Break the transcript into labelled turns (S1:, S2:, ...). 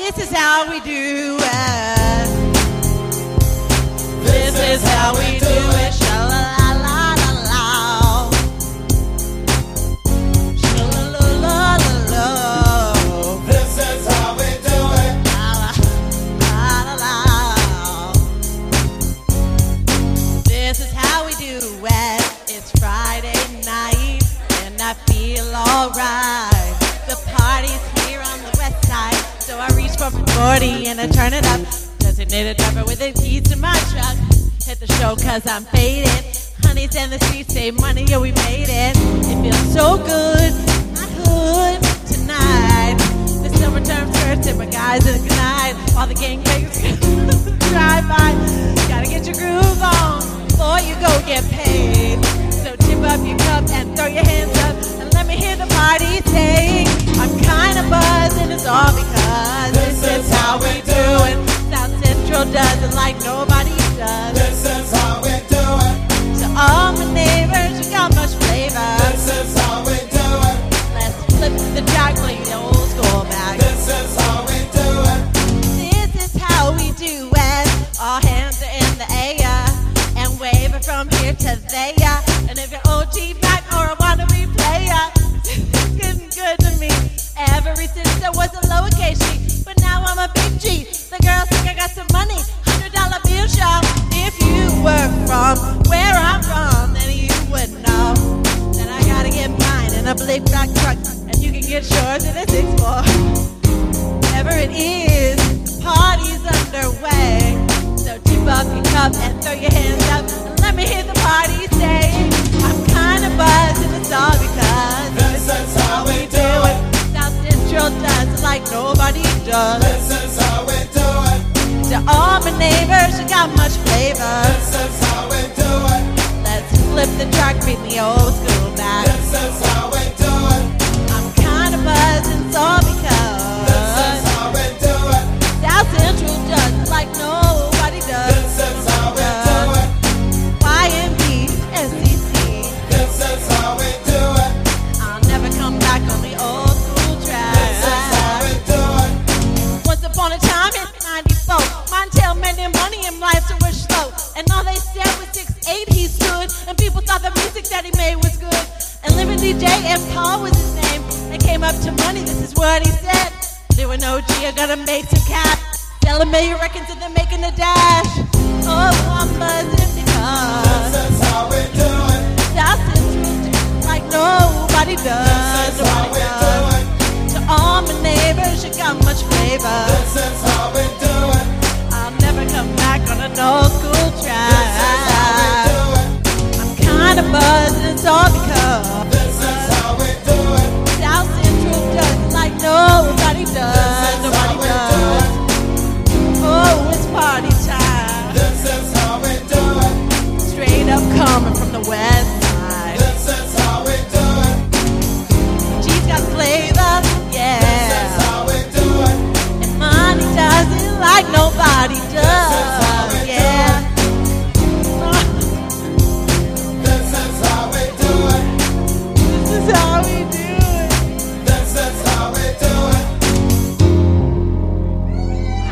S1: This is how we do it. This is how we do it. Sha-la-la-la-la-la. Sha-la-la-la-la-la.
S2: This is how we do it.
S1: La-la-la-la. This is how we do it. It's Friday night and I feel alright. The party's here on the west side, so I reach for my 40 and I turn it up. Designated driver with the keys to my truck. Hit the show cause I'm faded. Honeys in the streets say money, yeah we made it. It feels so good, my hood tonight. The summertime skirts and my guys in the good night. All the gangbangers drive by. Gotta get your groove on before you go get paid. So tip up your cup and throw your hands up and let me hear the party sing. I'm kinda buzzed and it's all because this is how we do it. South Central does it like nobody does.
S2: This is how we do it.
S1: To all my neighbors, we got much flavor.
S2: This is how we do it.
S1: Let's flip the jack, play the old school back.
S2: This is how we do it.
S1: This is how we do it. All hands are in the air and wave it from here to there. And if you're OG back or a wannabe player, it's getting good to me. Ever since I was a lowercase G, but now I'm a big G. The girls think I got some money, $100 bill show. If you were from where I'm from, then you would know that I gotta get mine in a big black truck, and you can get yours in a 6-4. Whatever it is, the party's underway. So tip up your cup and throw your hands up and let me hear the party say, I'm kinda buzzed and it's all because
S2: This is how we do it.
S1: South Central does it like nobody does.
S2: This is how we do it.
S1: To all my neighbors, you got much flavor.
S2: This is how we do it.
S1: Let's flip the track, beat the old school back.
S2: This is how we do it.
S1: I'm kinda buzzed and it's all
S2: This is
S1: because
S2: how we do it.
S1: South Central does it like nobody does.
S2: This is how we do it.
S1: YMB, SEC.
S2: This is how we do it.
S1: I'll never come back on the old school track.
S2: This is how we do it.
S1: Once upon a time in 94, Montel made their money and life so was slow. And all they said was 6'8" he stood. And people thought the music that he made was good. And Living DJ and Paul was his name. They came up to money, this is what he said. Doing OG, I gotta make some cap. Sell a million records and they're making a dash. Oh, I'm buzzing because
S2: This is how we do it.
S1: South Central like nobody does.